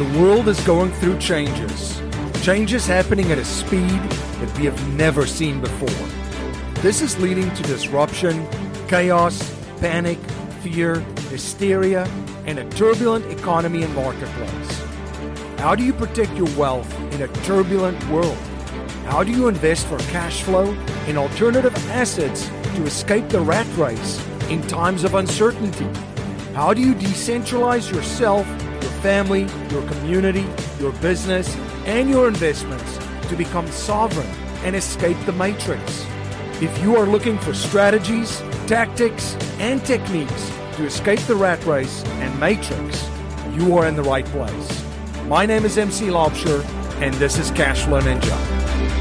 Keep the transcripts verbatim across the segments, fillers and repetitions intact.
The world is going through changes. Changes happening at a speed that we have never seen before. This is leading to disruption, chaos, panic, fear, hysteria, and a turbulent economy and marketplace. How do you protect your wealth in a turbulent world? How do you invest for cash flow in alternative assets to escape the rat race in times of uncertainty? How do you decentralize yourself, your family, your community, your business, and your investments to become sovereign and escape the matrix? If you are looking for strategies, tactics, and techniques to escape the rat race and matrix, you are in the right place. My name is M C Laubscher, and this is Cashflow Ninja.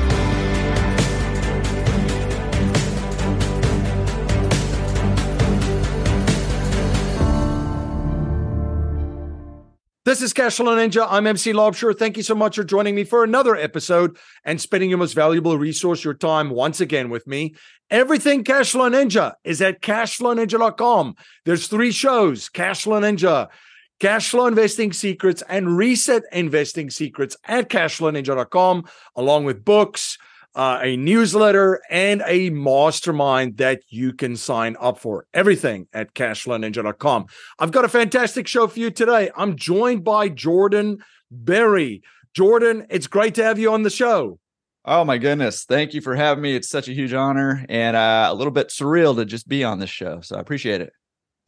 This is Cashflow Ninja. I'm M C Laubscher. Thank you so much for joining me for another episode and spending your most valuable resource, your time, once again with me. Everything Cashflow Ninja is at cashflow ninja dot com. There's three shows: Cashflow Ninja, Cashflow Investing Secrets, and Reset Investing Secrets at cashflow ninja dot com, along with books, Uh, a newsletter, and a mastermind that you can sign up for. Everything at cashflow ninja dot com. I've got a fantastic show for you today. I'm joined by Jordan Berry. Jordan, it's great to have you on the show. Oh, my goodness. Thank you for having me. It's such a huge honor and uh, a little bit surreal to just be on this show. So I appreciate it.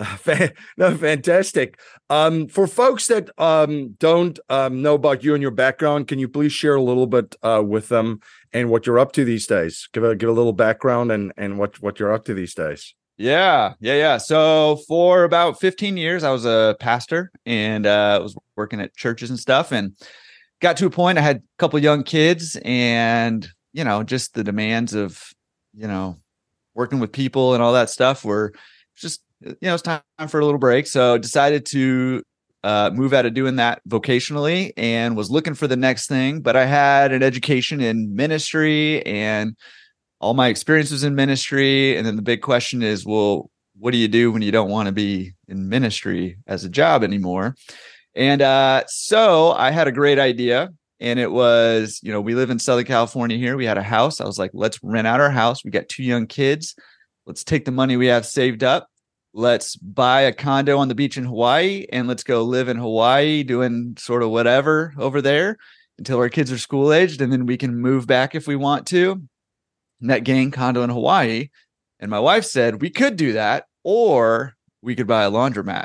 No, fantastic. Um, for folks that um, don't um, know about you and your background, can you please share a little bit uh, with them and what you're up to these days? Give a give a little background and and what what you're up to these days. Yeah, yeah, yeah. So for about fifteen years, I was a pastor and uh, was working at churches and stuff, and got to a point I had a couple young kids, and you know, just the demands of you know working with people and all that stuff were just. You know, it's time for a little break. So decided to uh, move out of doing that vocationally and was looking for the next thing. But I had an education in ministry and all my experience was in ministry. And then the big question is, well, what do you do when you don't want to be in ministry as a job anymore? And uh, so I had a great idea. And it was, you know, we live in Southern California here. We had a house. I was like, let's rent out our house. We got two young kids. Let's take the money we have saved up. Let's buy a condo on the beach in Hawaii and let's go live in Hawaii doing sort of whatever over there until our kids are school aged. And then we can move back if we want to. Net gain condo in Hawaii. And my wife said we could do that or we could buy a laundromat.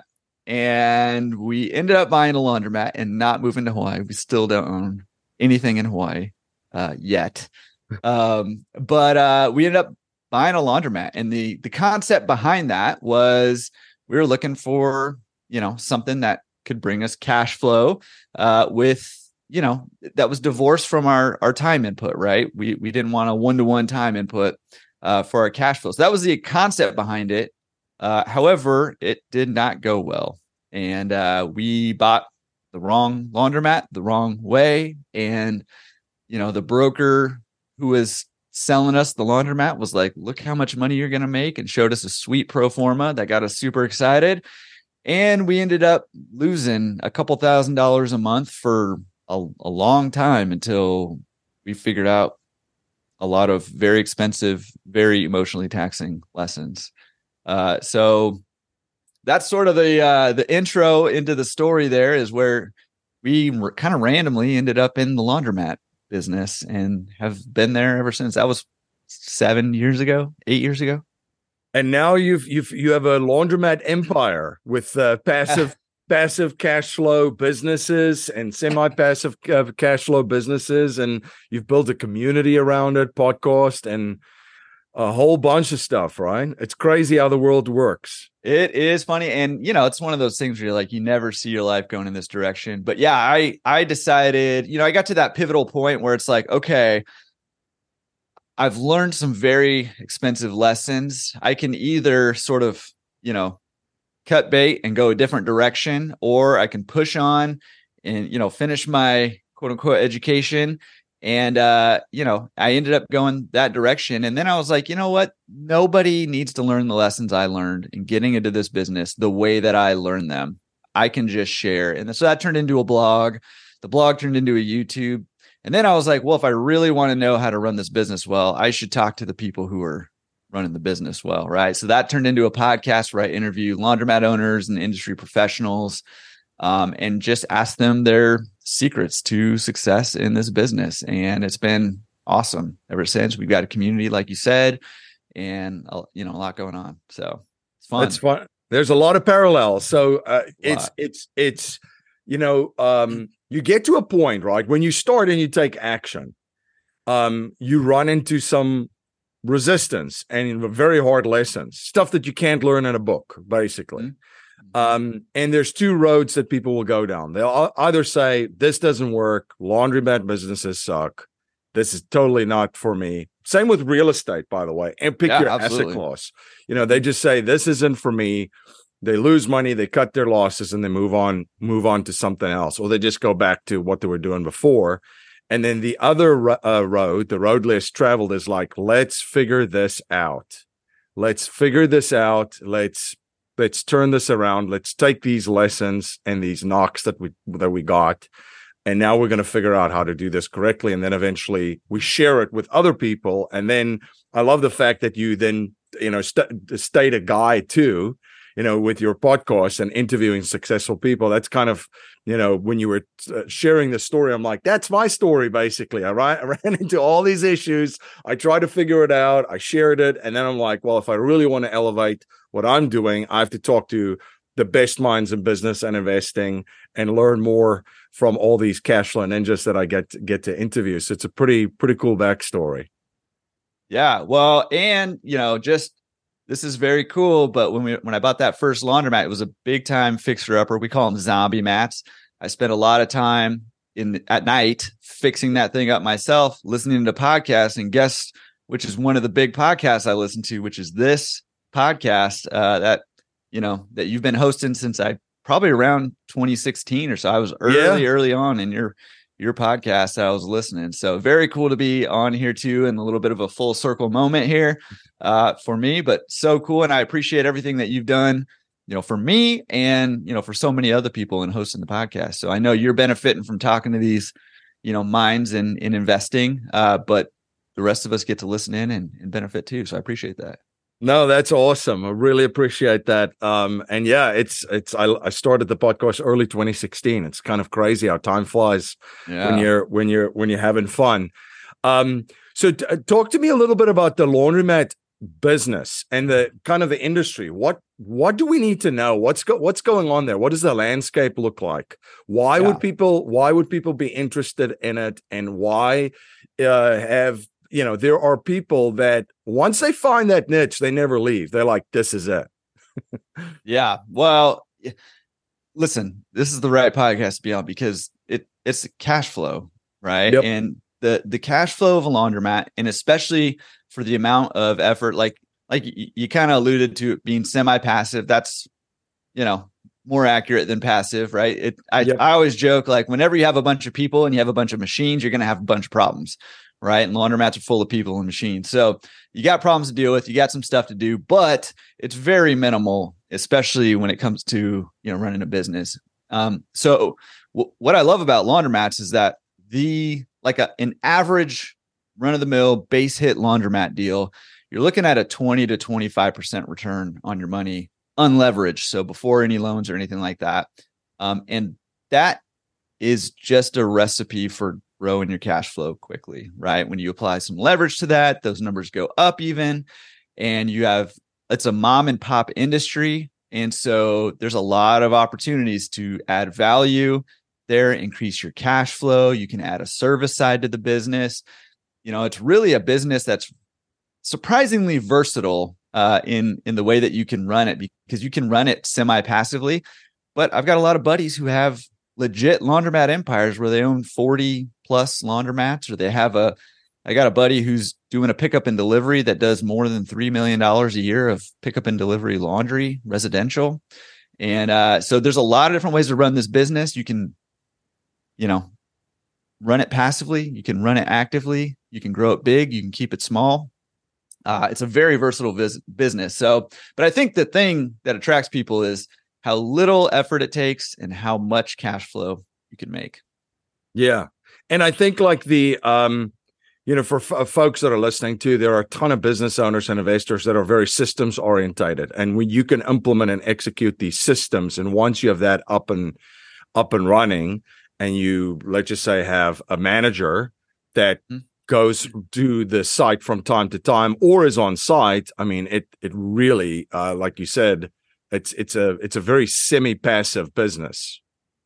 And we ended up buying a laundromat and not moving to Hawaii. We still don't own anything in Hawaii uh, yet. Um, but uh, we ended up buying a laundromat. And the the concept behind that was we were looking for, you know, something that could bring us cash flow uh, with, you know, that was divorced from our, our time input, right? We we didn't want a one-to-one time input uh, for our cash flow. So that was the concept behind it. Uh, however, it did not go well. And uh, we bought the wrong laundromat the wrong way. And, you know, the broker who was selling us the laundromat was like, look how much money you're going to make, and showed us a sweet pro forma that got us super excited. And we ended up losing a couple thousand dollars a month for a, a long time until we figured out a lot of very expensive, very emotionally taxing lessons. Uh, so that's sort of the uh, the intro into the story. There is where we r- kind of randomly ended up in the laundromat business and have been there ever since. That was seven years ago, eight years ago. And now you've you've you have a laundromat empire with uh, passive passive cash flow businesses and semi-passive uh, cash flow businesses, and you've built a community around it, podcast, and a whole bunch of stuff, right? It's crazy how the world works. It is funny. And, you know, it's one of those things where you're like, you never see your life going in this direction. But yeah, I, I decided, you know, I got to that pivotal point where it's like, okay, I've learned some very expensive lessons. I can either sort of, you know, cut bait and go a different direction, or I can push on and, you know, finish my quote unquote education. And, uh, you know, I ended up going that direction. And then I was like, you know what? Nobody needs to learn the lessons I learned in getting into this business the way that I learned them. I can just share. And so that turned into a blog. The blog turned into a YouTube. And then I was like, well, if I really want to know how to run this business well, I should talk to the people who are running the business well, right? So that turned into a podcast where I interview laundromat owners and industry professionals, um, and just ask them their secrets to success in this business. And it's been awesome ever since. We've got a community, like you said, and uh, you know, a lot going on. So it's fun. It's fun. There's a lot of parallels. So uh, it's it's it's you know, um, you get to a point, right, when you start and you take action, um, you run into some resistance and very hard lessons, stuff that you can't learn in a book, basically. Mm-hmm. Um, and there's two roads that people will go down. They'll either say, this doesn't work, laundromat businesses suck, this is totally not for me. Same with real estate, by the way, and pick yeah, your absolutely. asset class. You know, they just say, this isn't for me. They lose money, they cut their losses, and they move on, move on to something else, or they just go back to what they were doing before. And then the other uh, road, the road less traveled, is like, let's figure this out. Let's figure this out. Let's let's turn this around. Let's take these lessons and these knocks that we that we got, and now we're going to figure out how to do this correctly. And then eventually we share it with other people. And then I love the fact that you then you know st- state a guide too. You know, with your podcast and interviewing successful people. That's kind of, you know, when you were uh, sharing the story, I'm like, that's my story, basically. I, ran, I ran into all these issues. I tried to figure it out. I shared it. And then I'm like, well, if I really want to elevate what I'm doing, I have to talk to the best minds in business and investing and learn more from all these cash flow ninjas that I get, get to interview. So it's a pretty, pretty cool backstory. Yeah. Well, and, you know, just, this is very cool, but when we when I bought that first laundromat, it was a big time fixer upper. We call them zombie mats. I spent a lot of time in at night fixing that thing up myself, listening to podcasts, and guess which is one of the big podcasts I listen to, which is this podcast uh, that you know that you've been hosting since I probably around twenty sixteen or so. I was early, yeah. early on in your your podcast that I was listening. So very cool to be on here too, and a little bit of a full circle moment here uh, for me, but so cool. And I appreciate everything that you've done, you know, for me and, you know, for so many other people in hosting the podcast. So I know you're benefiting from talking to these, you know, minds in, in investing, uh, but the rest of us get to listen in and, and benefit too. So I appreciate that. No, that's awesome. I really appreciate that. Um, and yeah, it's, it's, I, I started the podcast early twenty sixteen. It's kind of crazy how time flies yeah. when you're, when you're, when you're having fun. Um, so t- talk to me a little bit about the laundromat business and the kind of the industry. What, what do we need to know? What's go, what's going on there? What does the landscape look like? Why yeah. would people, why would people be interested in it? And why, uh, have, you know, there are people that once they find that niche, they never leave. They're like, this is it. yeah. Well, listen, this is the right podcast to be on because it it's cash flow, right? Yep. And the, the cash flow of a laundromat, and especially for the amount of effort, like, like you, you kind of alluded to it being semi-passive. That's, you know, more accurate than passive, right? It, I, yep. I always joke, like whenever you have a bunch of people and you have a bunch of machines, you're going to have a bunch of problems. Right. And laundromats are full of people and machines. So you got problems to deal with. You got some stuff to do, but it's very minimal, especially when it comes to, you know, running a business. Um, so w- what I love about laundromats is that the, like a, an average run of the mill base hit laundromat deal, you're looking at a twenty to twenty-five percent return on your money, unleveraged. So before any loans or anything like that. Um, and that is just a recipe for growing your cash flow quickly, right? When you apply some leverage to that, those numbers go up even, and you have, it's a mom and pop industry. And so there's a lot of opportunities to add value there, increase your cash flow. You can add a service side to the business. You know, it's really a business that's surprisingly versatile uh, in, in the way that you can run it, because you can run it semi-passively. But I've got a lot of buddies who have legit laundromat empires where they own forty plus laundromats, or they have a, I got a buddy who's doing a pickup and delivery that does more than three million dollars a year of pickup and delivery laundry, residential. And uh, so there's a lot of different ways to run this business. You can, you know, run it passively. You can run it actively. You can grow it big. You can keep it small. Uh, it's a very versatile vis- business. So, but I think the thing that attracts people is how little effort it takes and how much cash flow you can make. Yeah. And I think like the, um, you know, for f- folks that are listening to, there are a ton of business owners and investors that are very systems orientated. And when you can implement and execute these systems, and once you have that up and up and running, and you, let's just say, have a manager that mm-hmm. goes to the site from time to time or is on site, I mean, it it really, uh, like you said, it's it's a it's a very semi-passive business.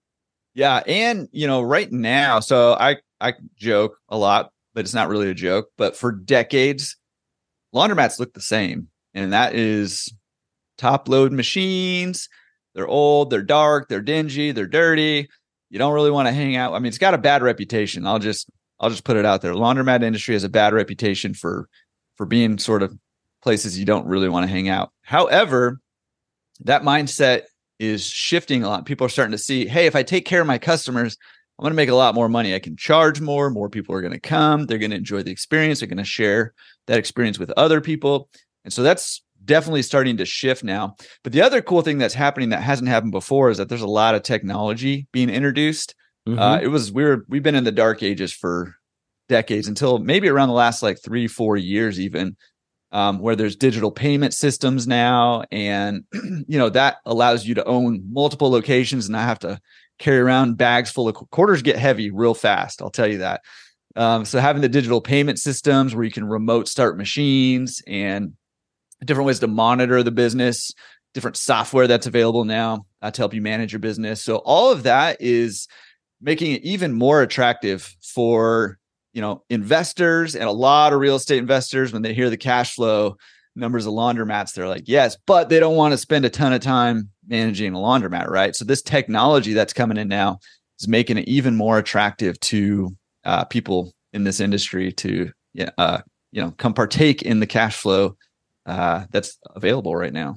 Yeah, and you know, right now, so I I joke a lot, but it's not really a joke. But for decades, laundromats look the same, and that is top load machines. They're old, they're dark, they're dingy, they're dirty. You don't really want to hang out. I mean, it's got a bad reputation. I'll just I'll just put it out there. Laundromat industry has a bad reputation for for being sort of places you don't really want to hang out. However, that mindset is shifting a lot. People are starting to see, hey, if I take care of my customers, I'm going to make a lot more money. I can charge more. More people are going to come. They're going to enjoy the experience. They're going to share that experience with other people. And so that's definitely starting to shift now. But the other cool thing that's happening that hasn't happened before is that there's a lot of technology being introduced. Mm-hmm. Uh, it was we were we've been in the dark ages for decades until maybe around the last like three, four years even. Um, where there's digital payment systems now. And, you know, that allows you to own multiple locations and not have to carry around bags full of quarters. Get heavy real fast. I'll tell you that. Um, so having the digital payment systems where you can remote start machines and different ways to monitor the business, different software that's available now uh, to help you manage your business. So all of that is making it even more attractive for you know, investors and a lot of real estate investors. When they hear the cash flow numbers of laundromats, they're like, yes, but they don't want to spend a ton of time managing a laundromat, right? So this technology that's coming in now is making it even more attractive to uh, people in this industry to, uh, you know, come partake in the cash flow uh, that's available right now.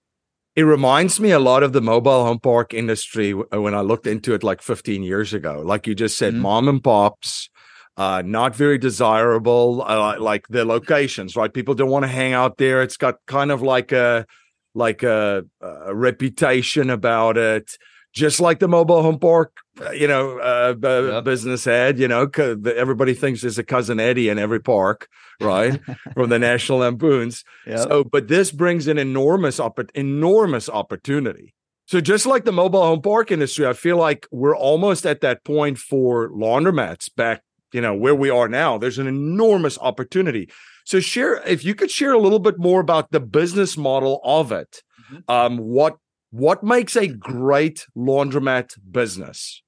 It reminds me a lot of the mobile home park industry when I looked into it like fifteen years ago. Like you just said, mm-hmm. mom and pops, Uh, not very desirable, uh, like the locations, right? People don't want to hang out there. It's got kind of like a like a, a reputation about it, just like the mobile home park, you know, uh, yep. business had. You know, everybody thinks there's a Cousin Eddie in every park, right? From the National Lampoons. Yep. So, but this brings an enormous, enormous opportunity. So just like the mobile home park industry, I feel like we're almost at that point for laundromats back. You know, where we are now, there's an enormous opportunity. So share, if you could share a little bit more about the business model of it. Mm-hmm. Um, what, what makes a great laundromat business?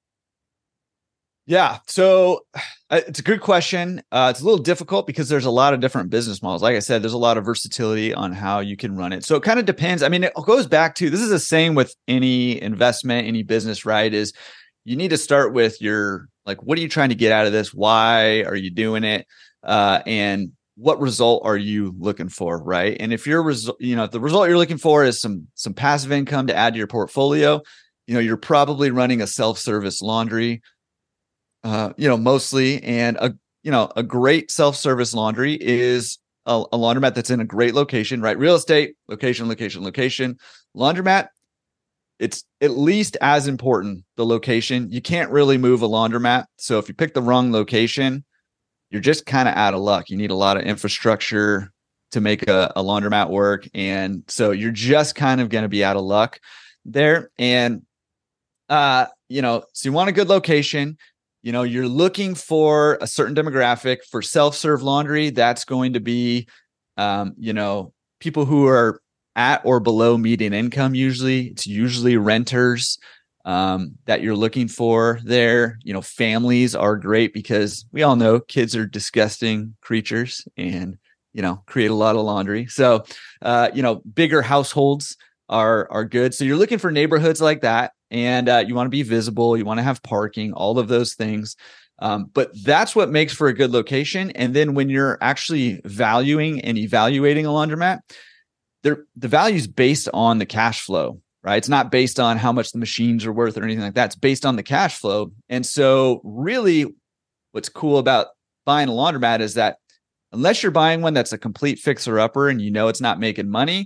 Yeah. So uh, it's a good question. Uh, it's a little difficult because there's a lot of different business models. Like I said, there's a lot of versatility on how you can run it. So it kind of depends. I mean, it goes back to, this is the same with any investment, any business, right? Is you need to start with your, like, what are you trying to get out of this? Why are you doing it? Uh, and what result are you looking for, right? And if your result, you know, if the result you're looking for is some some passive income to add to your portfolio, you know, you're probably running a self-service laundry, uh, you know, mostly. And a you know a great self-service laundry is a, a laundromat that's in a great location, right? Real estate, location, location, location. Laundromat, it's at least as important, the location. You can't really move a laundromat. So if you pick the wrong location, you're just kind of out of luck. You need a lot of infrastructure to make a, a laundromat work. And so you're just kind of going to be out of luck there. And, uh, you know, so you want a good location. You know, you're looking for a certain demographic. For self-serve laundry, that's going to be, um, you know, people who are at or below median income. Usually it's usually renters um, that you're looking for there. You know, families are great because we all know kids are disgusting creatures and, you know, create a lot of laundry. So, uh, you know, bigger households are, are good. So you're looking for neighborhoods like that. And uh, you want to be visible. You want to have parking, all of those things. Um, but that's what makes for a good location. And then when you're actually valuing and evaluating a laundromat, They're, the value is based on the cash flow, right? It's not based on how much the machines are worth or anything like that. It's based on the cash flow. And so really what's cool about buying a laundromat is that unless you're buying one that's a complete fixer-upper and you know it's not making money,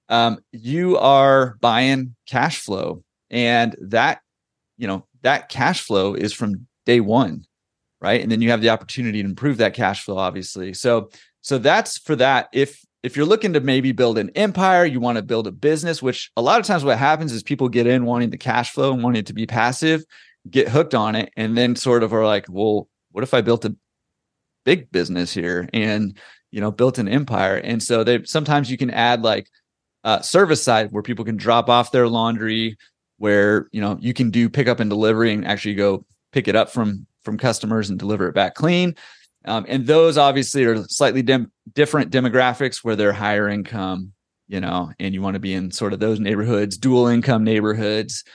um, you are buying cash flow, and that, you know, that cash flow is from day one, right? And then you have the opportunity to improve that cash flow, obviously. So, so that's for that. If if you're looking to maybe build an empire, you want to build a business, which a lot of times what happens is people get in wanting the cash flow and wanting it to be passive, get hooked on it, and then sort of are like, well, what if I built a big business here and, you know, built an empire? And so they sometimes you can add like uh, service side where people can drop off their laundry, where, you know, you can do pickup and delivery and actually go pick it up from from customers and deliver it back clean. Um, and those obviously are slightly dim- different demographics where they're higher income, you know, and you want to be in sort of those neighborhoods, dual income neighborhoods,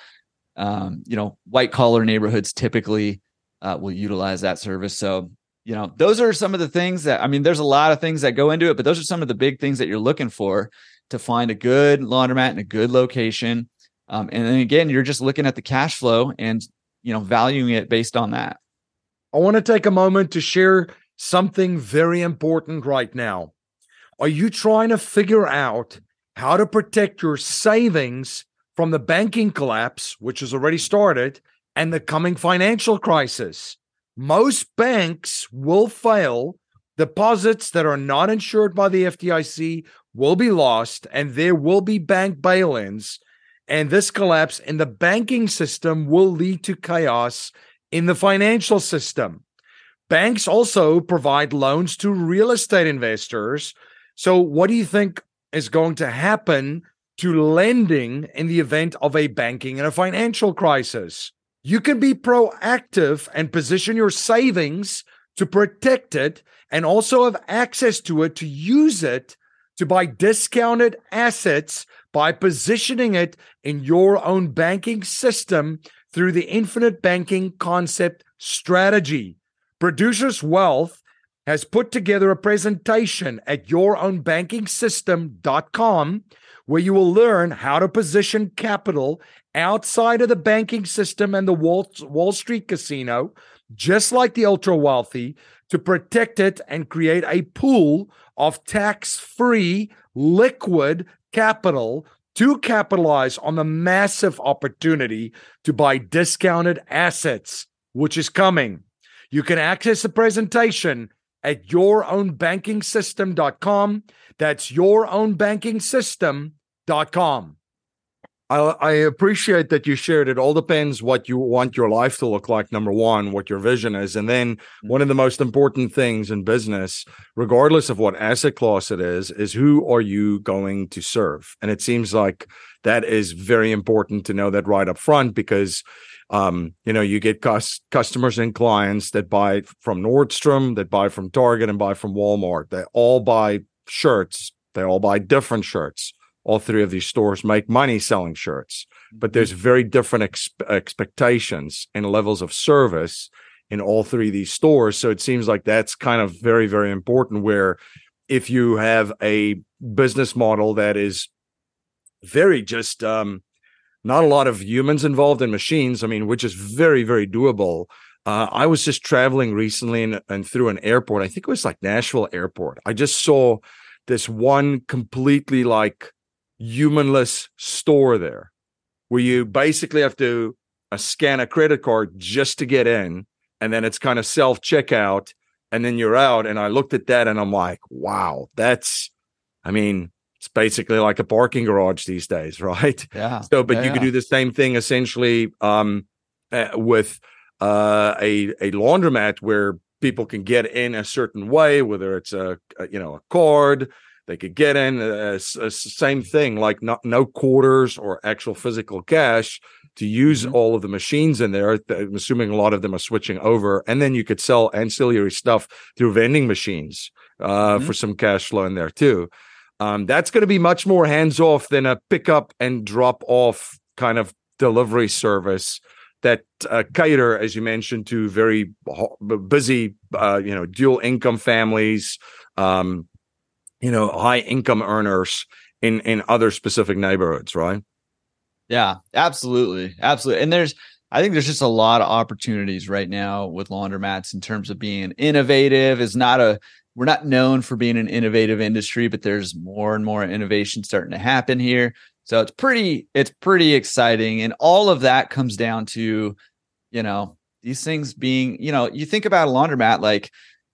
um, you know, white collar neighborhoods typically uh, will utilize that service. So, you know, those are some of the things that, I mean, there's a lot of things that go into it, but those are some of the big things that you're looking for to find a good laundromat in a good location. Um, and then again, you're just looking at the cash flow and, you know, valuing it based on that. I want to take a moment to share something very important right now. Are you trying to figure out how to protect your savings from the banking collapse, which has already started, and the coming financial crisis? Most banks will fail. Deposits that are not insured by the F D I C will be lost, and there will be bank bail-ins. And this collapse in the banking system will lead to chaos in the financial system. Banks also provide loans to real estate investors. So what do you think is going to happen to lending in the event of a banking and a financial crisis? You can be proactive and position your savings to protect it, and also have access to it to use it to buy discounted assets by positioning it in your own banking system through the infinite banking concept strategy. Producers Wealth has put together a presentation at your own banking system dot com where you will learn how to position capital outside of the banking system and the Wall, Wall Street casino, just like the ultra wealthy, to protect it and create a pool of tax-free liquid capital to capitalize on the massive opportunity to buy discounted assets, which is coming. You can access the presentation at your own banking system dot com. That's your own banking system dot com. I, I appreciate that you shared. It all depends what you want your life to look like, number one, what your vision is. And then one of the most important things in business, regardless of what asset class it is, is who are you going to serve? And it seems like that is very important to know that right up front, because um, you know, you get cus- customers and clients that buy from Nordstrom, that buy from Target, and buy from Walmart. They all buy shirts. They all buy different shirts. All three of these stores make money selling shirts, but there's very different ex- expectations and levels of service in all three of these stores. So it seems like that's kind of very, very important, where if you have a business model that is very just um, not a lot of humans involved in machines, I mean, which is very, very doable. Uh, I was just traveling recently and, and through an airport. I think it was like Nashville Airport. I just saw this one completely like humanless store there, where you basically have to uh, scan a credit card just to get in, and then it's kind of self checkout, and then you're out. And I looked at that and I'm like, wow, that's, I mean, it's basically like a parking garage these days, right? Yeah. So, but yeah, you yeah. could do the same thing essentially um, uh, with uh, a a laundromat, where people can get in a certain way, whether it's a, a you know a card. They could get in uh, same thing, like not, no quarters or actual physical cash, to use mm-hmm. all of the machines in there. I'm assuming a lot of them are switching over. And then you could sell ancillary stuff through vending machines uh, mm-hmm. for some cash flow in there too. Um, that's going to be much more hands-off than a pick-up and drop-off kind of delivery service that uh, cater, as you mentioned, to very busy, uh, you know, dual income families, um, you know, high income earners in, in other specific neighborhoods, right? Yeah, absolutely. Absolutely. And there's, I think there's just a lot of opportunities right now with laundromats in terms of being innovative. Is not a we're not known for being an innovative industry, but there's more and more innovation starting to happen here. So it's pretty it's pretty exciting, and all of that comes down to, you know, these things being, you know, you think about a laundromat, like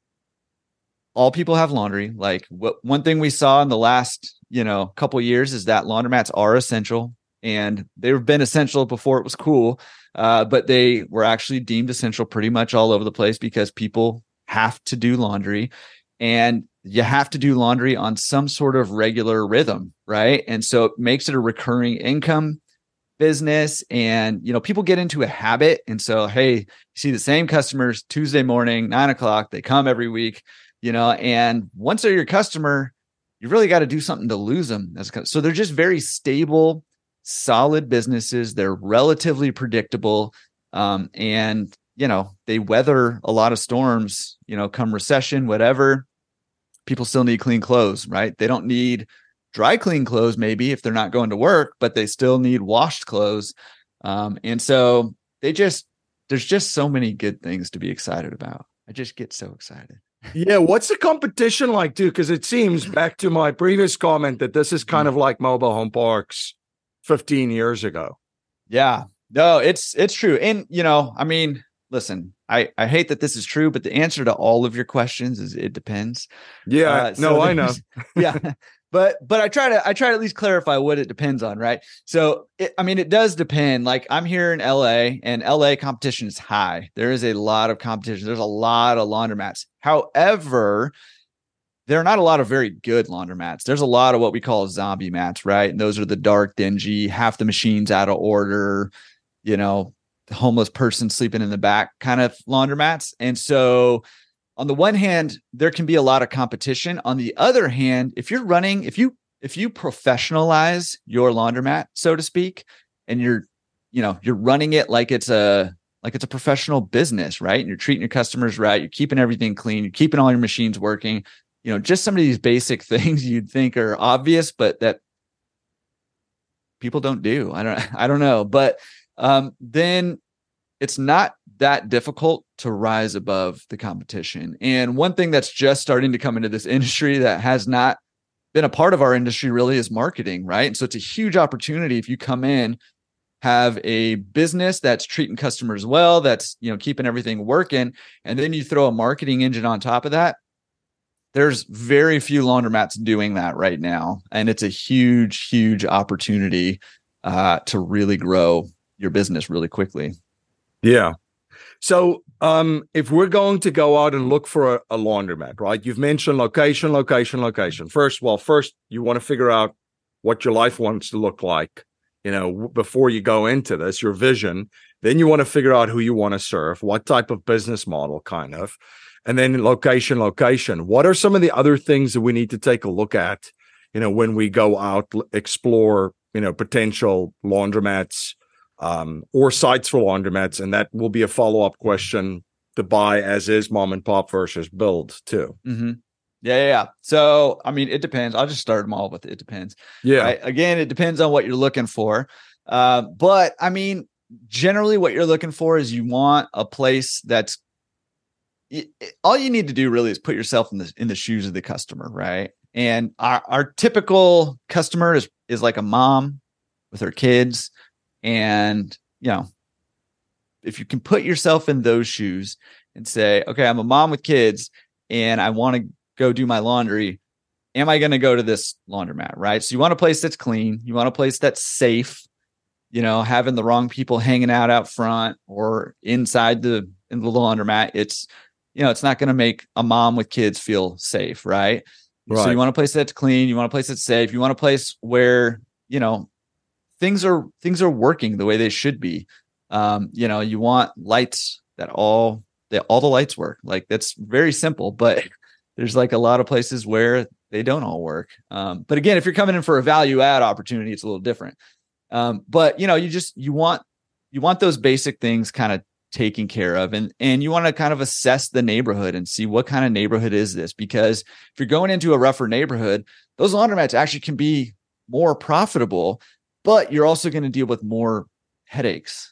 all people have laundry. Like what one thing we saw in the last, you know, couple of years is that laundromats are essential, and they've been essential before it was cool. Uh, but they were actually deemed essential pretty much all over the place because people have to do laundry, and you have to do laundry on some sort of regular rhythm, right? And so it makes it a recurring income business, and, you know, people get into a habit. And so, hey, you see the same customers Tuesday morning, nine o'clock, they come every week, you know, and once they're your customer, you really got to do something to lose them. So they're just very stable, solid businesses. They're relatively predictable. Um, and, you know, they weather a lot of storms, you know, come recession, whatever. People still need clean clothes, right? They don't need dry clean clothes, maybe if they're not going to work, but they still need washed clothes. Um, and so they just, there's just so many good things to be excited about. I just get so excited. Yeah. What's the competition like too? Because it seems, back to my previous comment, that this is kind of like mobile home parks fifteen years ago. Yeah, no, it's, it's true. And, you know, I mean, listen, I, I hate that this is true, but the answer to all of your questions is it depends. Yeah, uh, no, I know. Yeah. But, but I try to, I try to at least clarify what it depends on. Right. So, it, I mean, it does depend. Like I'm here in L A, and L A competition is high. There is a lot of competition. There's a lot of laundromats. However, there are not a lot of very good laundromats. There's a lot of what we call zombie mats, right? And those are the dark, dingy, half the machines out of order, you know, the homeless person sleeping in the back kind of laundromats. And so on the one hand, there can be a lot of competition. On the other hand, if you're running, if you, if you professionalize your laundromat, so to speak, and you're, you know, you're running it like it's a, like it's a professional business, right? And you're treating your customers right. You're keeping everything clean. You're keeping all your machines working. You know, just some of these basic things you'd think are obvious, but that people don't do. I don't, I don't know. But um, then it's not that difficult to rise above the competition. And one thing that's just starting to come into this industry that has not been a part of our industry really is marketing, right? And so it's a huge opportunity if you come in, have a business that's treating customers well, that's, you know, keeping everything working, and then you throw a marketing engine on top of that. There's very few laundromats doing that right now. And it's a huge, huge opportunity uh, to really grow your business really quickly. Yeah. So um, if we're going to go out and look for a, a laundromat, right? You've mentioned location, location, location. First, well, first you want to figure out what your life wants to look like, you know, w- before you go into this, your vision. Then you want to figure out who you want to serve, what type of business model, kind of. And then location, location. What are some of the other things that we need to take a look at, you know, when we go out, explore, you know, potential laundromats um, or sites for laundromats? And that will be a follow-up question to buy as is, mom and pop versus build too. Mm-hmm. Yeah, yeah, yeah. So, I mean, it depends. I'll just start them all with it depends. Yeah. Right? Again, it depends on what you're looking for. Uh, but I mean, generally what you're looking for is you want a place that's, all you need to do really is put yourself in the in the shoes of the customer, right? And our, our typical customer is is like a mom with her kids. And, you know, if you can put yourself in those shoes and say, okay, I'm a mom with kids and I want to go do my laundry. Am I going to go to this laundromat, right? So you want a place that's clean. You want a place that's safe, you know, having the wrong people hanging out out front or inside the, in the laundromat. It's, you know, it's not going to make a mom with kids feel safe, right? Right? So you want a place that's clean. You want a place that's safe. You want a place where, you know, things are things are working the way they should be. Um, you know, you want lights that all that all the lights work. Like that's very simple, but there's like a lot of places where they don't all work. Um, but again, if you're coming in for a value add opportunity, it's a little different. Um, but you know, you just you want you want those basic things kind of taken care of. And, and you want to kind of assess the neighborhood and see what kind of neighborhood is this, because if you're going into a rougher neighborhood, those laundromats actually can be more profitable, but you're also going to deal with more headaches,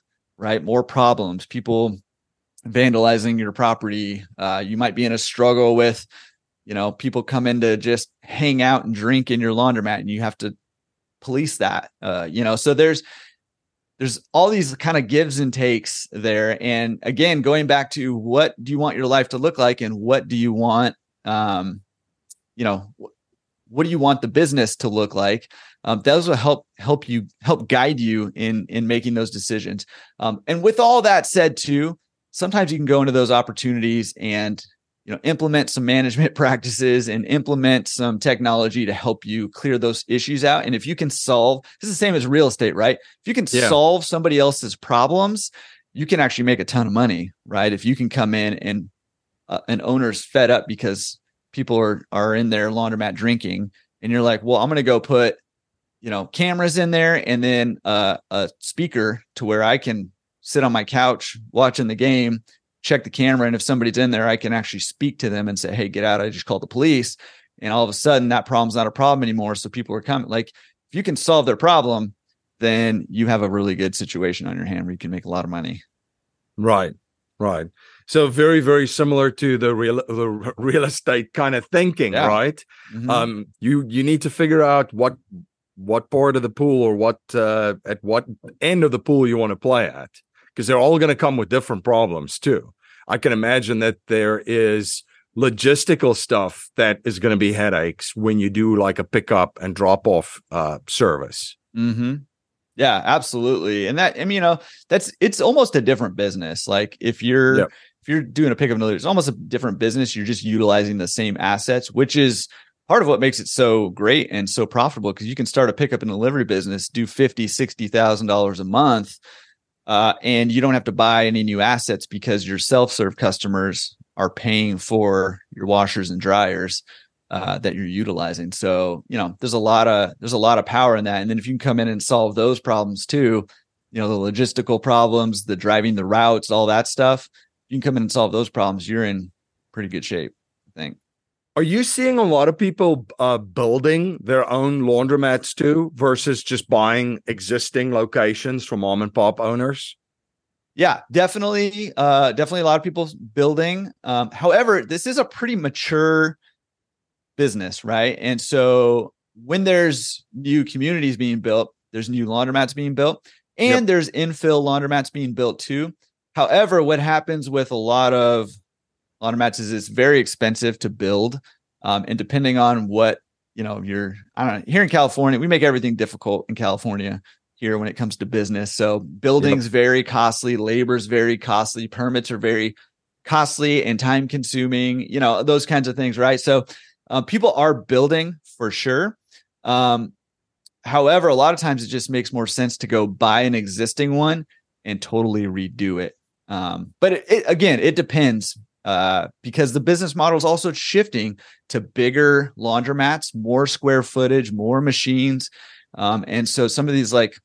right? More problems, people vandalizing your property. Uh, you might be in a struggle with, you know, people come in to just hang out and drink in your laundromat, and you have to police that. Uh, you know, so there's there's all these kind of gives and takes there. And again, going back to what do you want your life to look like, and what do you want, um, you know, what do you want the business to look like? Um, those will help help you help guide you in in making those decisions. Um, and with all that said, too, sometimes you can go into those opportunities and, you know, implement some management practices and implement some technology to help you clear those issues out. And if you can solve, this is the same as real estate, right? If you can yeah. solve somebody else's problems, you can actually make a ton of money, right? If you can come in and uh, an owner's fed up because people are are in their laundromat drinking, and you're like, well, I'm going to go put, you know, cameras in there, and then uh, a speaker to where I can sit on my couch watching the game, check the camera, and if somebody's in there, I can actually speak to them and say, hey, get out, I just called the police. And all of a sudden that problem's not a problem anymore. So people are coming. Like, if you can solve their problem, then you have a really good situation on your hand where you can make a lot of money. Right, right. So very, very similar to the real the real estate kind of thinking, yeah. right? Mm-hmm. Um, you you need to figure out what what part of the pool, or what uh, at what end of the pool you want to play at, because they're all going to come with different problems too. I can imagine that there is logistical stuff that is going to be headaches when you do like a pickup and drop off uh, service. Mm-hmm. Yeah, absolutely. And that, I mean, you know, that's, it's almost a different business. Like if you're, yep. if you're doing a pickup and delivery, it's almost a different business. You're just utilizing the same assets, which is part of what makes it so great and so profitable, because you can start a pickup and delivery business, do fifty thousand dollars, sixty thousand dollars a month. Uh, and you don't have to buy any new assets because your self-serve customers are paying for your washers and dryers uh, that you're utilizing. So, you know, there's a lot of, there's a lot of power in that. And then if you can come in and solve those problems too, you know, the logistical problems, the driving the routes, all that stuff, you can come in and solve those problems, you're in pretty good shape, I think. Are you seeing a lot of people uh, building their own laundromats too, versus just buying existing locations from mom and pop owners? Yeah, definitely. Uh, definitely a lot of people building. Um, however, this is a pretty mature business, right? And so when there's new communities being built, there's new laundromats being built, and yep. there's infill laundromats being built too. However, what happens with a lot of laundromats is it's very expensive to build. Um, and depending on what, you know, you're, I don't know, here in California, we make everything difficult in California here when it comes to business. So building's yep. very costly, labor's very costly, permits are very costly and time consuming, you know, those kinds of things, right? So uh, people are building for sure. Um, however, a lot of times it just makes more sense to go buy an existing one and totally redo it. Um, but it, it, again, it depends. Uh, because the business model is also shifting to bigger laundromats, more square footage, more machines. Um, and so some of these like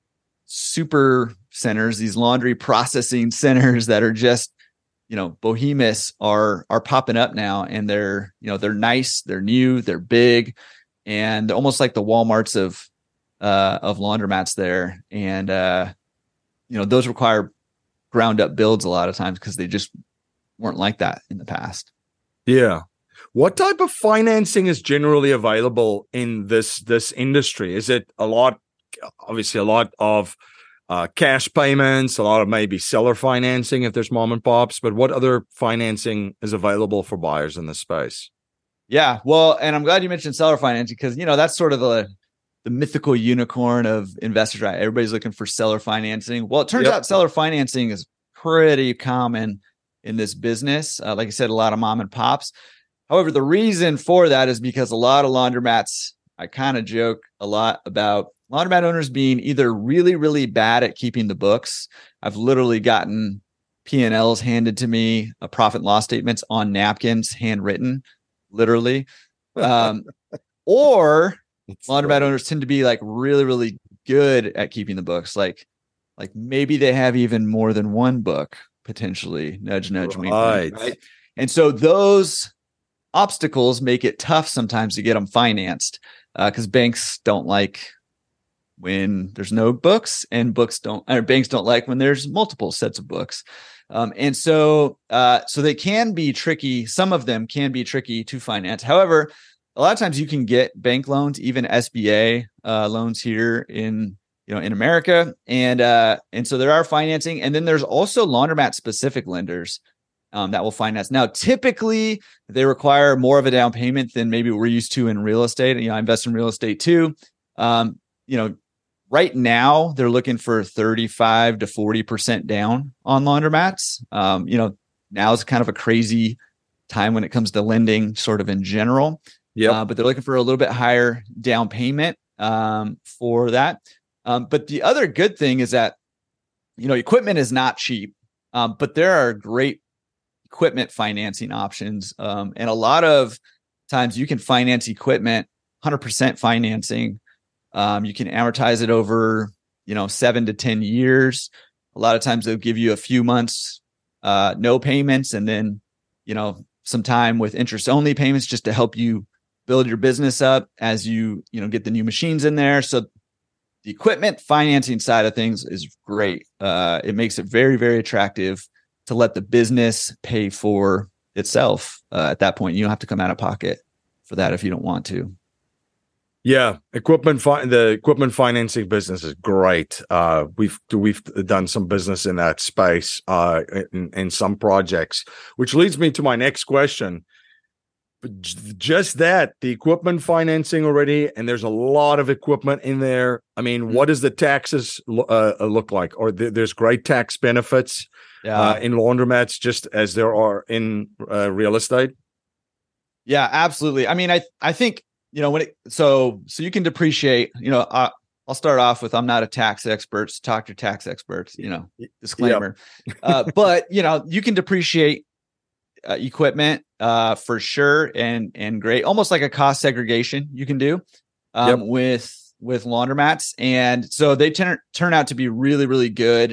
super centers, these laundry processing centers that are just, you know, behemoths are, are popping up now, and they're, you know, they're nice, they're new, they're big, and almost like the Walmarts of, uh, of laundromats there. And, uh, you know, those require ground up builds a lot of times because they just weren't like that in the past. Yeah. What type of financing is generally available in this this industry? Is it a lot, obviously a lot of uh, cash payments, a lot of maybe seller financing if there's mom and pops, but what other financing is available for buyers in this space? Yeah, well, and I'm glad you mentioned seller financing, because, you know, that's sort of the the mythical unicorn of investors, right? Everybody's looking for seller financing. Well, it turns yep. out seller financing is pretty common in this business. Uh, like I said, a lot of mom and pops. However, the reason for that is because a lot of laundromats, I kind of joke a lot about laundromat owners being either really, really bad at keeping the books. I've literally gotten P and Ls handed to me, a profit and loss statements on napkins, handwritten, literally. Um, or That's laundromat funny. Owners tend to be like really, really good at keeping the books. Like, like maybe they have even more than one book. Potentially, nudge, nudge, wink, right. wink, right? And so those obstacles make it tough sometimes to get them financed, because uh, banks don't like when there's no books, and books don't, or banks don't like when there's multiple sets of books. Um, and so, uh, so they can be tricky. Some of them can be tricky to finance. However, a lot of times you can get bank loans, even S B A uh, loans here in, you know, in America. And, uh, and so there are financing. And then there's also laundromat specific lenders um, that will finance. Now, typically they require more of a down payment than maybe we're used to in real estate. You know, I invest in real estate too. Um, you know, right now they're looking for thirty-five to forty percent down on laundromats. Um, you know, now is kind of a crazy time when it comes to lending sort of in general. Yeah. Uh, but they're looking for a little bit higher down payment um, for that. Um, but the other good thing is that, you know, equipment is not cheap, um, but there are great equipment financing options. Um, and a lot of times you can finance equipment, one hundred percent financing. Um, you can amortize it over, you know, seven to ten years. A lot of times they'll give you a few months, uh, no payments, and then, you know, some time with interest only payments just to help you build your business up as you, you know, get the new machines in there. So the equipment financing side of things is great. Uh, it makes it very, very attractive to let the business pay for itself. Uh, at that point, you don't have to come out of pocket for that if you don't want to. Yeah, equipment fi- the equipment financing business is great. Uh, we've we've done some business in that space uh, in, in some projects, which leads me to my next question. Just that, the equipment financing already, and there's a lot of equipment in there. I mean, mm-hmm. what does the taxes uh, look like? Or th- there's great tax benefits yeah. uh, in laundromats, just as there are in uh, real estate. Yeah, absolutely. I mean, I I think. You know, when it, so, so you can depreciate, you know, uh, I'll start off with, I'm not a tax expert, so talk to tax experts, you know, disclaimer. Yep. uh, but, you know, you can depreciate uh, equipment uh, for sure. And, and great, almost like a cost segregation you can do um, yep. with, with laundromats. And so they turn, turn out to be really, really good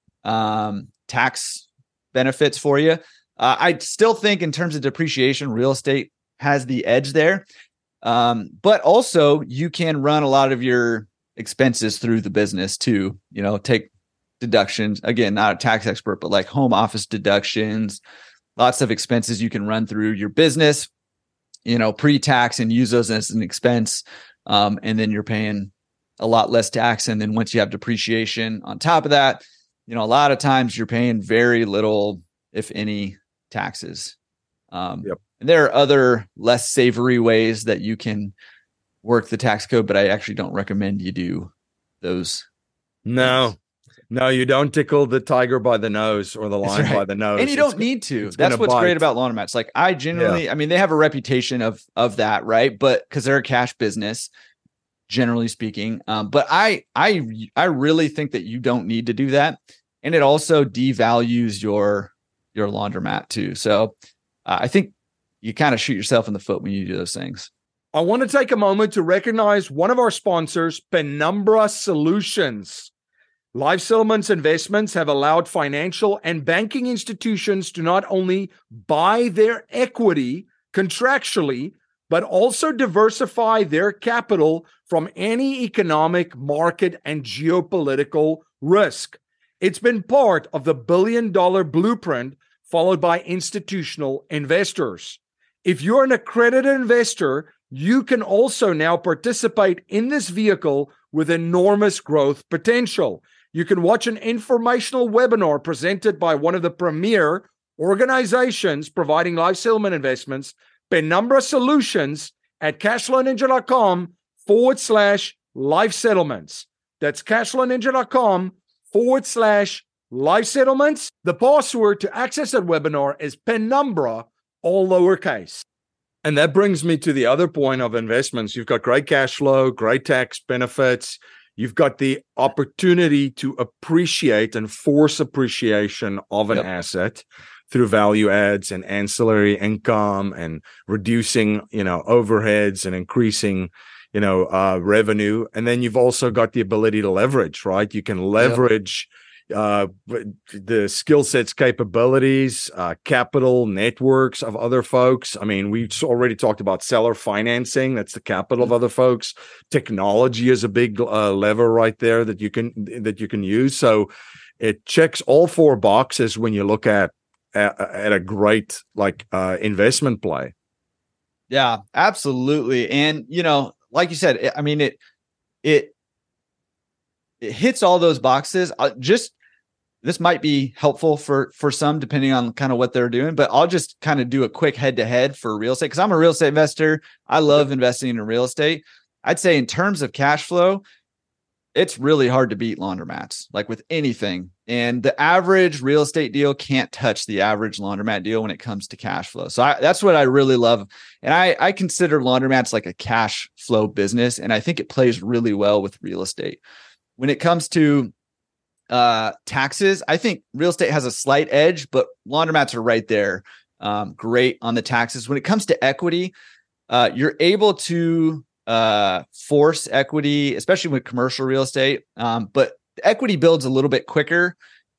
um, tax benefits for you. Uh, I still think in terms of depreciation, real estate has the edge there. Um, but also you can run a lot of your expenses through the business too, you know, take deductions, again, not a tax expert, but like home office deductions, lots of expenses you can run through your business, you know, pre-tax, and use those as an expense. Um, and then you're paying a lot less tax. And then once you have depreciation on top of that, you know, a lot of times you're paying very little, if any, taxes. Um, yep. And there are other less savory ways that you can work the tax code, but I actually don't recommend you do those. No, things. no, you don't tickle the tiger by the nose or the lion right. by the nose. And you don't it's, need to. That's what's bite. great about laundromats. Like I generally, yeah. I mean, they have a reputation of, of that, right? But cause they're a cash business, generally speaking. Um, but I, I, I really think that you don't need to do that. And it also devalues your, your laundromat too. So uh, I think, you kind of shoot yourself in the foot when you do those things. I want to take a moment to recognize one of our sponsors, Penumbra Solutions. Life Settlements investments have allowed financial and banking institutions to not only buy their equity contractually, but also diversify their capital from any economic, market, and geopolitical risk. It's been part of the billion-dollar blueprint followed by institutional investors. If you're an accredited investor, you can also now participate in this vehicle with enormous growth potential. You can watch an informational webinar presented by one of the premier organizations providing life settlement investments, Penumbra Solutions, at cashflowninja.com forward slash life settlements. That's cashflowninja.com forward slash life settlements. The password to access that webinar is Penumbra, all lowercase. And that brings me to the other point of investments. You've got great cash flow, great tax benefits. You've got the opportunity to appreciate and force appreciation of an yep. asset through value adds and ancillary income and reducing, you know, overheads and increasing, you know, uh, revenue. And then you've also got the ability to leverage, right? You can leverage uh, the skill sets, capabilities, uh, capital networks of other folks. I mean, we already talked about seller financing. That's the capital of other folks. Technology is a big uh, lever right there that you can that you can use. So it checks all four boxes when you look at at, at a great like uh, investment play. Yeah, absolutely. And you know, like you said, I mean it it it hits all those boxes. Uh, just this might be helpful for for some depending on kind of what they're doing, but I'll just kind of do a quick head to head for real estate because I'm a real estate investor. I love investing in real estate. I'd say in terms of cash flow, it's really hard to beat laundromats, like with anything. And the average real estate deal can't touch the average laundromat deal when it comes to cash flow. So I, that's what I really love. And I, I consider laundromats like a cash flow business. And I think it plays really well with real estate. When it comes to uh, taxes, I think real estate has a slight edge, but laundromats are right there. Um, great on the taxes. When it comes to equity, uh, you're able to uh, force equity, especially with commercial real estate. Um, but equity builds a little bit quicker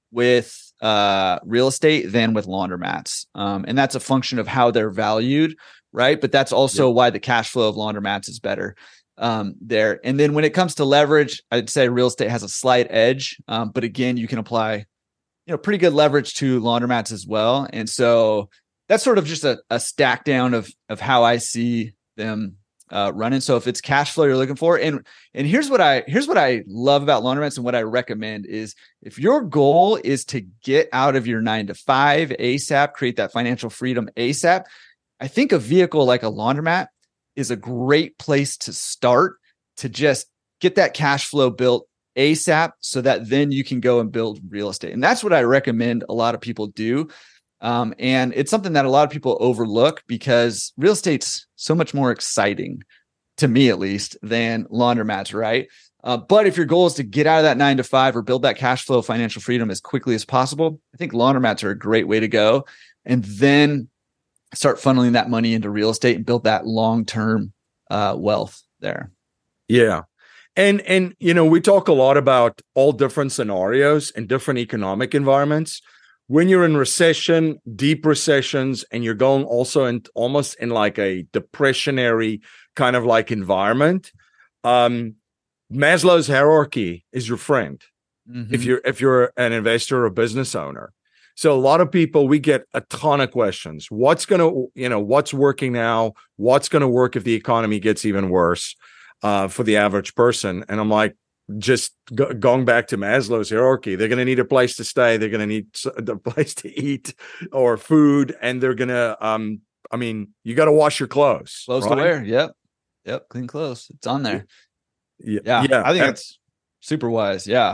with uh, real estate than with laundromats. Um, and that's a function of how they're valued, right? But that's also yeah. why the cash flow of laundromats is better um, there. And then when it comes to leverage, I'd say real estate has a slight edge. Um, but again, you can apply, you know, pretty good leverage to laundromats as well. And so that's sort of just a, a stack down of, of how I see them Uh, running. So if it's cash flow you're looking for, and and here's what I here's what I love about laundromats and what I recommend is if your goal is to get out of your nine to five ASAP, create that financial freedom ASAP, I think a vehicle like a laundromat is a great place to start to just get that cash flow built ASAP so that then you can go and build real estate. And that's what I recommend a lot of people do. Um, and it's something that a lot of people overlook because real estate's so much more exciting, to me at least, than laundromats, right? Uh, but if your goal is to get out of that nine to five or build that cash flow financial freedom as quickly as possible, I think laundromats are a great way to go. And then start funneling that money into real estate and build that long-term uh, wealth there. Yeah. And, and, you know, we talk a lot about all different scenarios and different economic environments. When you're in recession, deep recessions, and you're going also in almost in like a depressionary kind of like environment, um, Maslow's hierarchy is your friend. Mm-hmm. If you're if you're an investor or a business owner. So a lot of people, we get a ton of questions. What's gonna, you know, what's working now? What's gonna work if the economy gets even worse uh, for the average person? And I'm like, just go, going back to Maslow's hierarchy, they're going to need a place to stay. They're going to need a place to eat or food. And they're going to, um, I mean, you got to wash your clothes. Clothes right? to wear. Yep. Yep. Clean clothes. It's on there. Yeah. Yeah. yeah. I think that's super wise. Yeah.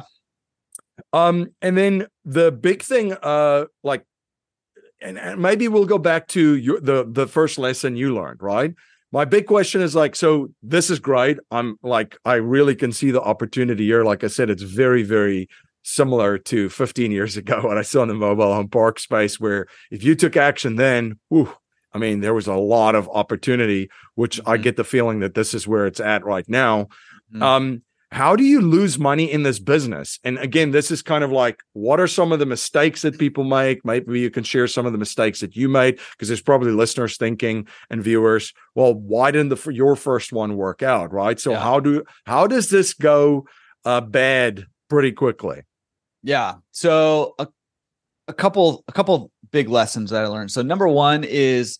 Um, and then the big thing, uh, like, and, and maybe we'll go back to your, the, the first lesson you learned, right? My big question is like, so this is great. I'm like, I really can see the opportunity here. Like I said, it's very, very similar to fifteen years ago when I saw in the mobile home park space, where if you took action then, whew, I mean, there was a lot of opportunity, which mm-hmm. I get the feeling that this is where it's at right now. Mm-hmm. Um, how do you lose money in this business? And again, this is kind of like, what are some of the mistakes that people make? Maybe you can share some of the mistakes that you made, because there's probably listeners thinking and viewers, well, why didn't the your first one work out, right? So yeah. how do how does this go uh, bad pretty quickly? Yeah. So a, a couple a couple big lessons that I learned. So number one is,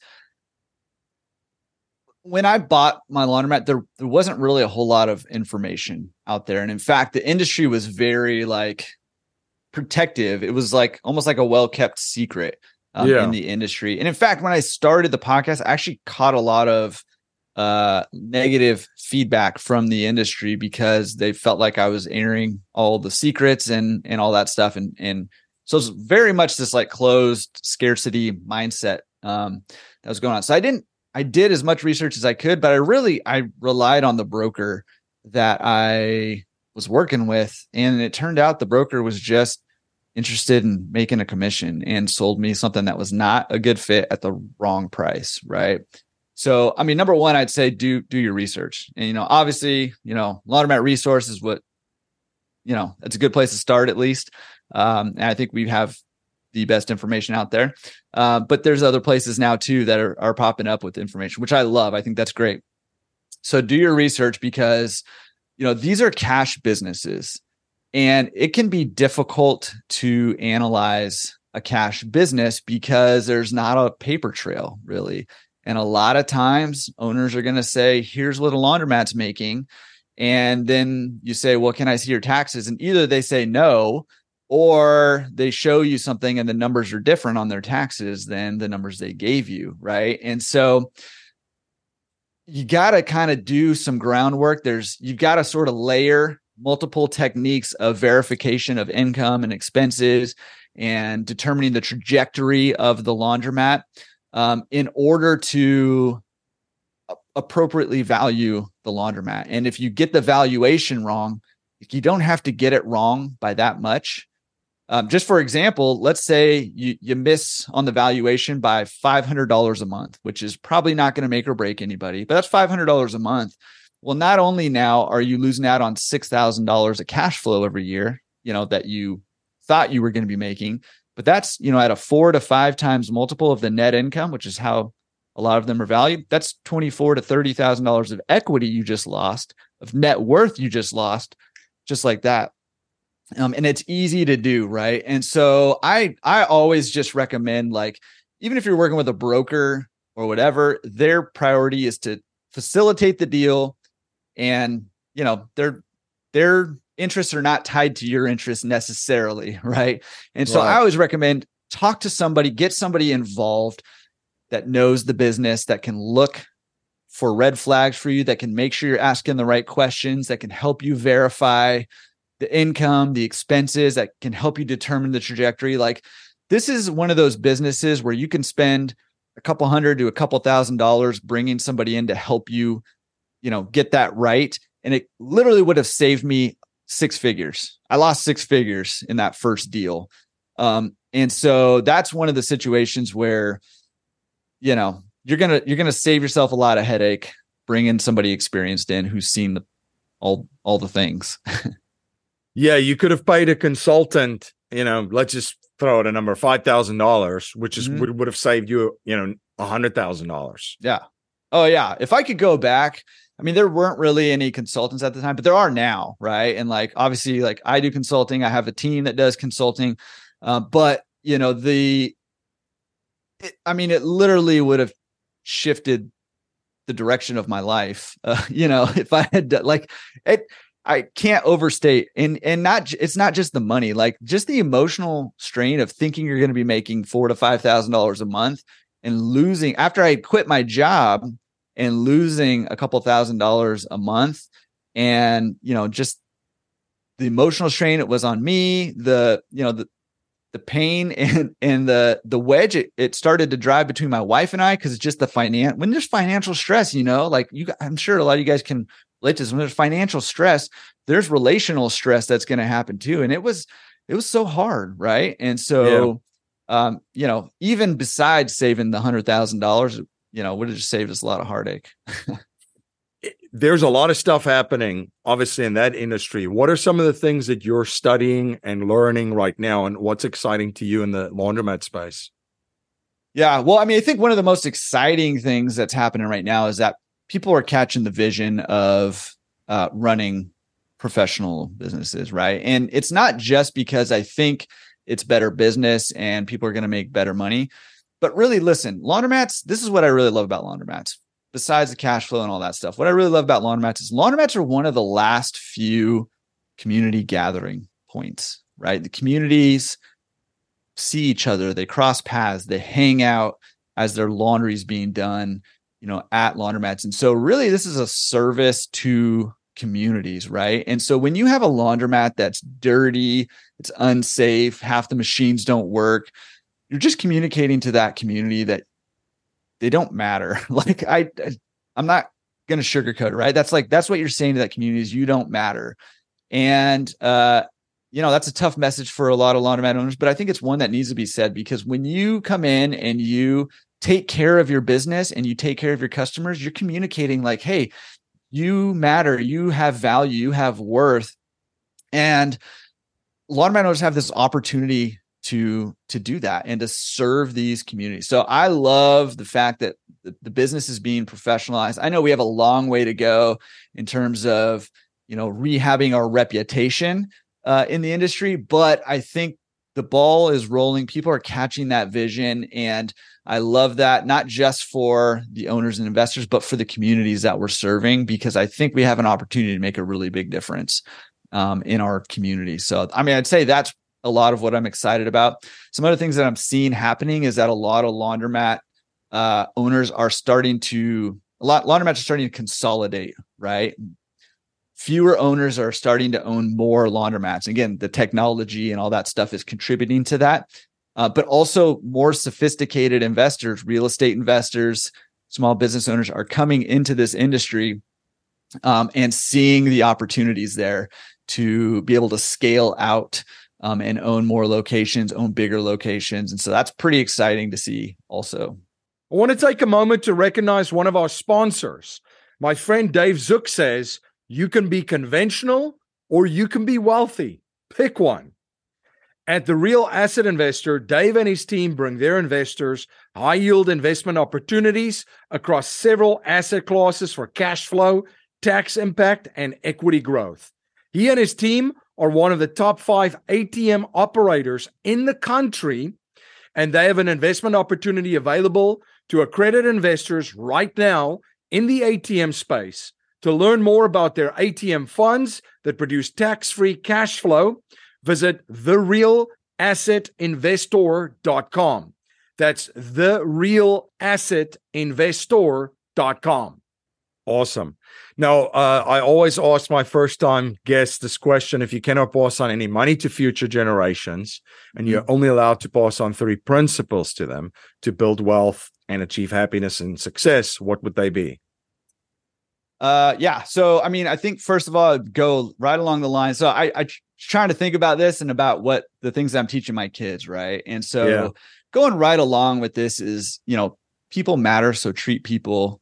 when I bought my laundromat, there, there wasn't really a whole lot of information out there. And in fact, the industry was very like protective. It was like almost like a well-kept secret um, yeah. in the industry. And in fact, when I started the podcast, I actually caught a lot of uh, negative feedback from the industry because they felt like I was airing all the secrets and, and all that stuff. And, and so it's very much this like closed scarcity mindset um, that was going on. So I didn't, I did as much research as I could, but I really, I relied on the broker that I was working with. And it turned out the broker was just interested in making a commission and sold me something that was not a good fit at the wrong price. Right. So, I mean, number one, I'd say do, do your research. And, you know, obviously, you know, Laundromat Resource is what, you know, it's a good place to start at least. Um, and I think we have the best information out there. Uh, but there's other places now too that are, are popping up with information, which I love. I think that's great. So do your research, because, you know, these are cash businesses, and it can be difficult to analyze a cash business because there's not a paper trail really. And a lot of times owners are going to say, here's what a laundromat's making. And then you say, well, can I see your taxes? And either they say no, or they show you something and the numbers are different on their taxes than the numbers they gave you. Right. And so you got to kind of do some groundwork. There's, you've got to sort of layer multiple techniques of verification of income and expenses and determining the trajectory of the laundromat um, in order to appropriately value the laundromat. And if you get the valuation wrong, you don't have to get it wrong by that much. Um, just for example, let's say you, you miss on the valuation by five hundred dollars a month, which is probably not going to make or break anybody, but that's five hundred dollars a month. Well, not only now are you losing out on six thousand dollars of cash flow every year, you know, that you thought you were going to be making, but that's, you know, at a four to five times multiple of the net income, which is how a lot of them are valued. That's twenty-four to thirty thousand dollars of equity you just lost, of net worth you just lost, just like that. Um, and it's easy to do, right? And so I I always just recommend, like, even if you're working with a broker or whatever, their priority is to facilitate the deal, and you know their their interests are not tied to your interests necessarily, right? And so right. I always recommend talk to somebody, get somebody involved that knows the business, that can look for red flags for you, that can make sure you're asking the right questions, that can help you verify the income, the expenses, that can help you determine the trajectory. Like, this is one of those businesses where you can spend a couple hundred to a couple thousand dollars bringing somebody in to help you, you know, get that right. And it literally would have saved me six figures. I lost six figures in that first deal. Um, and so that's one of the situations where, you know, you're going to, you're going to save yourself a lot of headache, bringing somebody experienced in who's seen the, all, all the things. Yeah, you could have paid a consultant, you know, let's just throw out a number, five thousand dollars, which is mm-hmm. would, would have saved you, you know, one hundred thousand dollars. Yeah. Oh, yeah. If I could go back, I mean, there weren't really any consultants at the time, but there are now, right? And like, obviously, like, I do consulting. I have a team that does consulting. Uh, but, you know, the, it, I mean, it literally would have shifted the direction of my life. Uh, you know, if I had done, like, it, I can't overstate, and and not it's not just the money, like just the emotional strain of thinking you're going to be making four to five thousand dollars a month and losing after I quit my job and losing a couple thousand dollars a month, and you know just the emotional strain it was on me, the you know the the pain and and the the wedge it, it started to drive between my wife and I, because it's just the finance when there's financial stress, you know, like you I'm sure a lot of you guys can. When there's financial stress, there's relational stress that's going to happen too. And it was, it was so hard. Right. And so, yeah. um, you know, even besides saving the hundred thousand dollars, you know, would have just saved us a lot of heartache. There's a lot of stuff happening, obviously, in that industry. What are some of the things that you're studying and learning right now? And what's exciting to you in the laundromat space? Yeah. Well, I mean, I think one of the most exciting things that's happening right now is that people are catching the vision of uh, running professional businesses, right? And it's not just because I think it's better business and people are going to make better money, but really, listen, laundromats, this is what I really love about laundromats, besides the cash flow and all that stuff. What I really love about laundromats is laundromats are one of the last few community gathering points, right? The communities see each other, they cross paths, they hang out as their laundry is being done, you know, at laundromats. And so really this is a service to communities, right? And so when you have a laundromat that's dirty, it's unsafe, half the machines don't work, you're just communicating to that community that they don't matter. Like I, I'm not going to sugarcoat it, right? That's like, that's what you're saying to that community is you don't matter. And, uh, you know, that's a tough message for a lot of laundromat owners, but I think it's one that needs to be said, because when you come in and you take care of your business and you take care of your customers, you're communicating like, hey, you matter, you have value, you have worth. And laundromat owners have this opportunity to to do that and to serve these communities. So I love the fact that the, the business is being professionalized. I know we have a long way to go in terms of, you know, rehabbing our reputation uh, in the industry, but I think the ball is rolling. People are catching that vision, and I love that, not just for the owners and investors, but for the communities that we're serving, because I think we have an opportunity to make a really big difference um, in our community. So, I mean, I'd say that's a lot of what I'm excited about. Some other things that I'm seeing happening is that a lot of laundromat uh, owners are starting to, a lot laundromats are starting to consolidate, right? Fewer owners are starting to own more laundromats. Again, the technology and all that stuff is contributing to that. Uh, but also more sophisticated investors, real estate investors, small business owners are coming into this industry um, and seeing the opportunities there to be able to scale out um, and own more locations, own bigger locations. And so that's pretty exciting to see also. I want to take a moment to recognize one of our sponsors. My friend Dave Zook says, you can be conventional or you can be wealthy. Pick one. At The Real Asset Investor, Dave and his team bring their investors high-yield investment opportunities across several asset classes for cash flow, tax impact, and equity growth. He and his team are one of the top five A T M operators in the country, and they have an investment opportunity available to accredited investors right now in the A T M space. To learn more about their A T M funds that produce tax-free cash flow, visit the real asset investor dot com. That's the real asset investor dot com. Awesome. Now, uh, I always ask my first-time guests this question. If you cannot pass on any money to future generations, and you're only allowed to pass on three principles to them to build wealth and achieve happiness and success, what would they be? Uh, yeah. So, I mean, I think first of all, I'd go right along the line. So I, I trying to think about this and about what the things I'm teaching my kids. Right. And so yeah. going right along with this is, you know, people matter. So treat people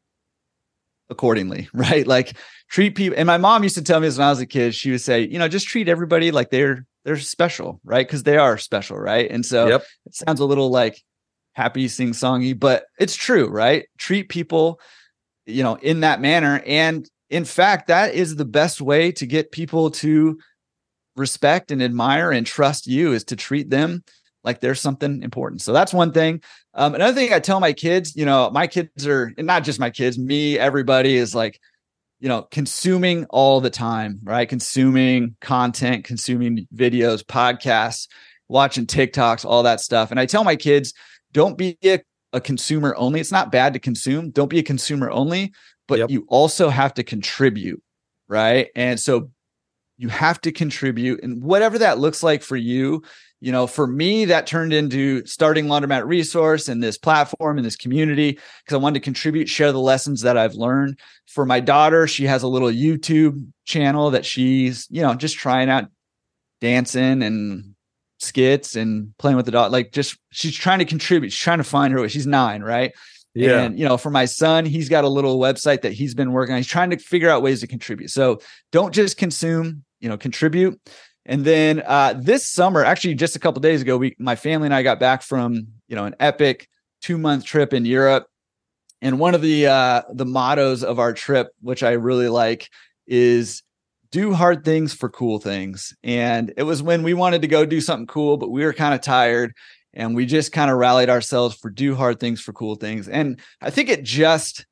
accordingly, right? Like treat people. And my mom used to tell me this when I was a kid, she would say, you know, just treat everybody like they're, they're special, right? Cause they are special. Right. And so yep. it sounds a little like happy sing songy, but it's true, right? Treat people, you know, in that manner. And in fact, that is the best way to get people to respect and admire and trust you, is to treat them like there's something important. So that's one thing. Um, another thing I tell my kids, you know, my kids are, and not just my kids, me, everybody is like, you know, consuming all the time, right? Consuming content, consuming videos, podcasts, watching TikToks, all that stuff. And I tell my kids, don't be a a consumer only. It's not bad to consume. Don't be a consumer only, but yep. you also have to contribute, right? And so you have to contribute, and whatever that looks like for you. You know, for me, that turned into starting Laundromat Resource and this platform and this community because I wanted to contribute, share the lessons that I've learned. For my daughter, she has a little YouTube channel that she's, you know, just trying out dancing and skits and playing with the dog. Like just, she's trying to contribute. She's trying to find her way. She's nine, right? Yeah. And, you know, for my son, he's got a little website that he's been working on. He's trying to figure out ways to contribute. So don't just consume, you know, contribute. And then uh, this summer, actually just a couple of days ago, we, my family and I got back from, you know, an epic two month trip in Europe. And one of the, uh, the mottos of our trip, which I really like, is do hard things for cool things. And it was when we wanted to go do something cool, but we were kind of tired and we just kind of rallied ourselves for do hard things for cool things. And I think it just,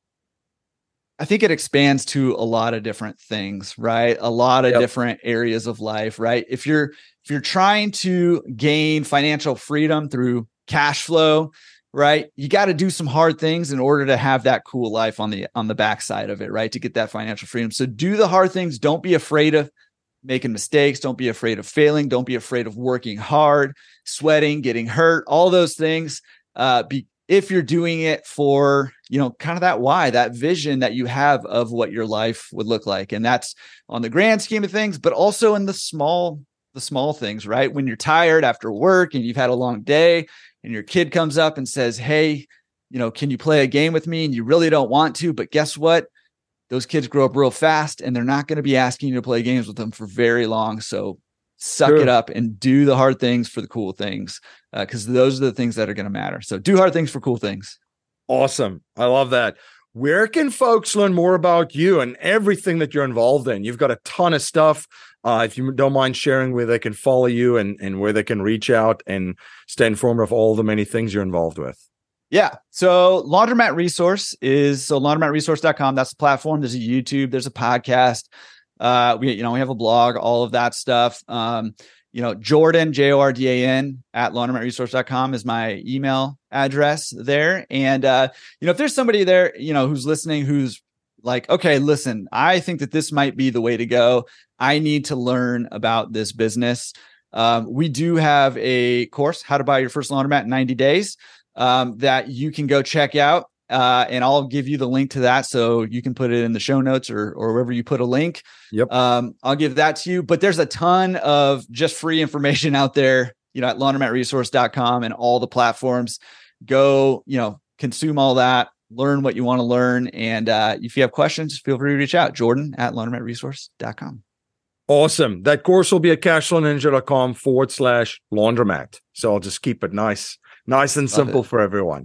I think it expands to a lot of different things, right? A lot of yep. different areas of life, right? If you're, if you're trying to gain financial freedom through cash flow, right? You got to do some hard things in order to have that cool life on the, on the backside of it, right? To get that financial freedom. So do the hard things. Don't be afraid of making mistakes. Don't be afraid of failing. Don't be afraid of working hard, sweating, getting hurt, all those things. Uh, be, if you're doing it for, you know, kind of that why, that vision that you have of what your life would look like. And that's on the grand scheme of things, but also in the small, the small things, right? When you're tired after work and you've had a long day and your kid comes up and says, hey, you know, can you play a game with me? And you really don't want to, but guess what? Those kids grow up real fast and they're not going to be asking you to play games with them for very long. So suck Sure. it up and do the hard things for the cool things, because uh, those are the things that are going to matter. So do hard things for cool things. Awesome. I love that. Where can folks learn more about you and everything that you're involved in? You've got a ton of stuff. Uh, if you don't mind sharing where they can follow you and, and where they can reach out and stay informed of all the many things you're involved with. Yeah. So Laundromat Resource is so laundromat resource dot com. That's the platform. There's a YouTube, there's a podcast. Uh, we, you know, we have a blog, all of that stuff. Um, you know, Jordan, J O R D A N at laundromat resource dot com is my email address there. And, uh, you know, if there's somebody there, you know, who's listening, who's like, okay, listen, I think that this might be the way to go. I need to learn about this business. Um, we do have a course, How to Buy Your First Laundromat in ninety days, um, that you can go check out. Uh, and I'll give you the link to that so you can put it in the show notes or or wherever you put a link. Yep. Um, I'll give that to you. But there's a ton of just free information out there, you know, at laundromat resource dot com and all the platforms. Go, you know, consume all that, learn what you want to learn. And uh, if you have questions, feel free to reach out. Jordan at laundromat resource dot com. Awesome. That course will be at cashflowninja.com forward slash laundromat. So I'll just keep it nice, nice and Love simple it. for everyone.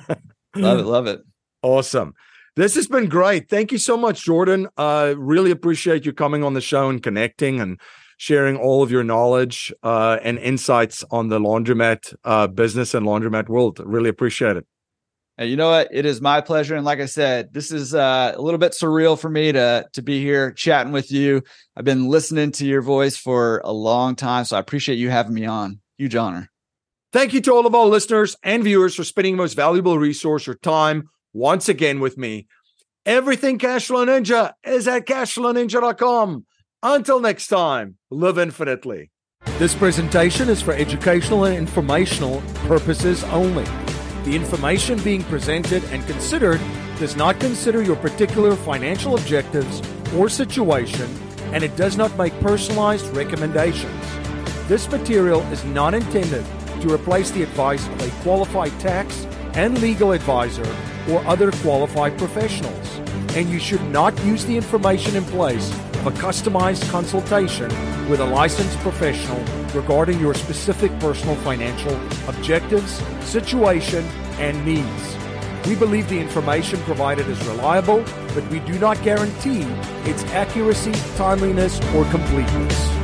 Love it. Love it. Awesome. This has been great. Thank you so much, Jordan. I uh, really appreciate you coming on the show and connecting and sharing all of your knowledge uh, and insights on the laundromat uh, business and laundromat world. Really appreciate it. And you know what? It is my pleasure. And like I said, this is uh, a little bit surreal for me to, to be here chatting with you. I've been listening to your voice for a long time, so I appreciate you having me on. Huge honor. Thank you to all of our listeners and viewers for spending the most valuable resource, your time, once again with me. Everything Cashflow Ninja is at cashflow ninja dot com. Until next time, live infinitely. This presentation is for educational and informational purposes only. The information being presented and considered does not consider your particular financial objectives or situation, and it does not make personalized recommendations. This material is not intended to replace the advice of a qualified tax and legal advisor or other qualified professionals, and you should not use the information in place of a customized consultation with a licensed professional regarding your specific personal financial objectives, situation, and needs. We believe the information provided is reliable, but we do not guarantee its accuracy, timeliness, or completeness.